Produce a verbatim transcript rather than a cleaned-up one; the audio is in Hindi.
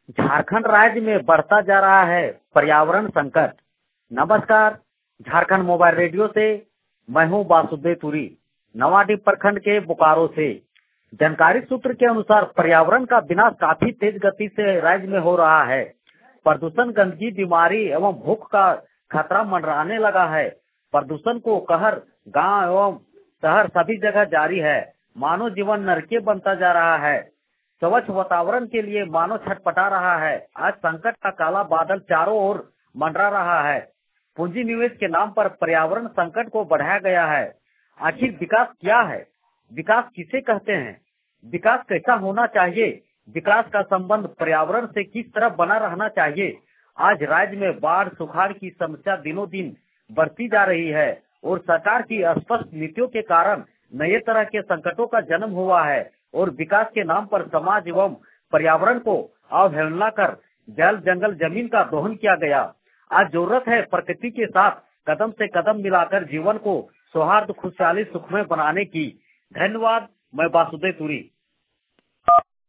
झारखंड राज्य में बढ़ता जा रहा है पर्यावरण संकट। नमस्कार, झारखंड मोबाइल रेडियो से मैं हूं वासुदेव तुरी, नवाडी प्रखंड के बोकारो से। जानकारी सूत्र के अनुसार पर्यावरण का विनाश काफी तेज गति से राज्य में हो रहा है। प्रदूषण, गंदगी, बीमारी एवं भूख का खतरा मंडराने लगा है। प्रदूषण को कहर गांव एवं शहर सभी जगह जारी है। मानव जीवन नरकीय बनता जा रहा है। स्वच्छ वातावरण के लिए मानव छटपटा रहा है। आज संकट का काला बादल चारों ओर मंडरा रहा है। पूंजी निवेश के नाम पर पर्यावरण संकट को बढ़ाया गया है। आखिर विकास क्या है? विकास किसे कहते हैं? विकास कैसा होना चाहिए? विकास का संबंध पर्यावरण से किस तरह बना रहना चाहिए? आज राज्य में बाढ़, सुखाड़ की समस्या दिनों दिन बढ़ती जा रही है और सरकार की स्पष्ट नीतियों के कारण नए तरह के संकटों का जन्म हुआ है और विकास के नाम पर समाज एवं पर्यावरण को अवहेलना कर जल, जंगल, जमीन का दोहन किया गया। आज जरूरत है प्रकृति के साथ कदम से कदम मिलाकर जीवन को सौहार्द, खुशहाली, सुखमय बनाने की। धन्यवाद। मैं वासुदेव तुरी।